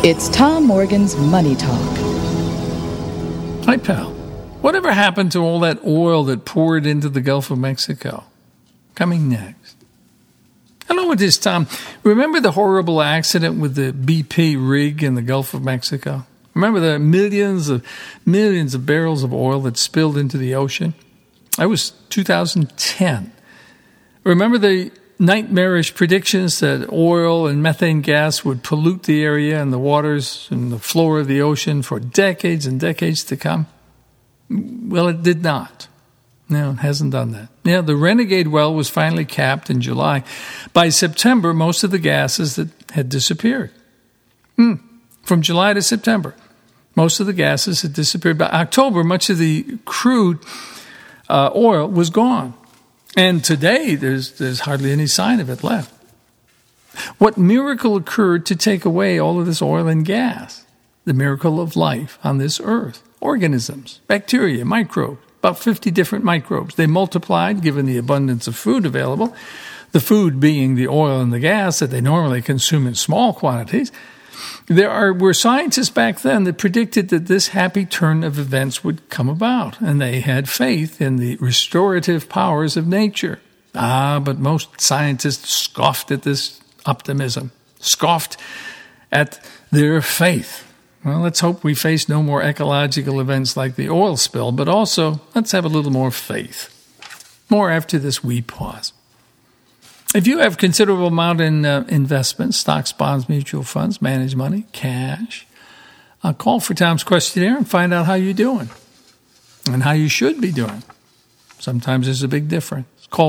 It's Tom Morgan's Money Talk. Hi, pal. Whatever happened to all that oil that poured into the Gulf of Mexico? Coming next. Hello, it is Tom. Remember the horrible accident with the BP rig in the Gulf of Mexico? Remember the millions of barrels of oil that spilled into the ocean? That was 2010. Remember the nightmarish predictions that oil and methane gas would pollute the area and the waters and the floor of the ocean for decades and decades to come? Well, it did not. No, it hasn't done that. Yeah, the Renegade well was finally capped in July. By September, most of the gases that had disappeared. From July to September, most of the gases had disappeared. By October, much of the crude oil was gone. And today, there's hardly any sign of it left. What miracle occurred to take away all of this oil and gas? The miracle of life on this earth. Organisms, bacteria, microbes, about 50 different microbes. They multiplied given the abundance of food available, the food being the oil and the gas that they normally consume in small quantities. There were scientists back then that predicted that this happy turn of events would come about, and they had faith in the restorative powers of nature. But most scientists scoffed at this optimism, scoffed at their faith. Well, let's hope we face no more ecological events like the oil spill, but also let's have a little more faith. More after this wee pause. If you have considerable amount in investments, stocks, bonds, mutual funds, managed money, cash, call for Tom's Questionnaire and find out how you're doing and how you should be doing. Sometimes there's a big difference. Call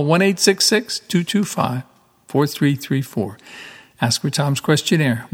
1-866-225-4334. Ask for Tom's Questionnaire,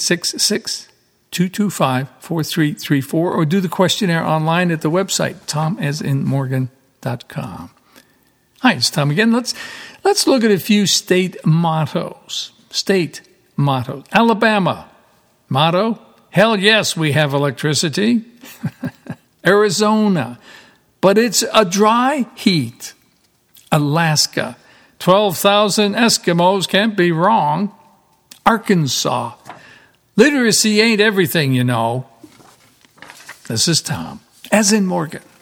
1-866-225-4334, or do the questionnaire online at the website, tomasinmorgan.com. Hi, it's Tom again. Let's look at a few state mottos. State mottos. Alabama. Motto, hell yes, we have electricity. Arizona, but it's a dry heat. Alaska, 12,000 Eskimos can't be wrong. Arkansas, literacy ain't everything, you know. This is Tom, as in Morgan.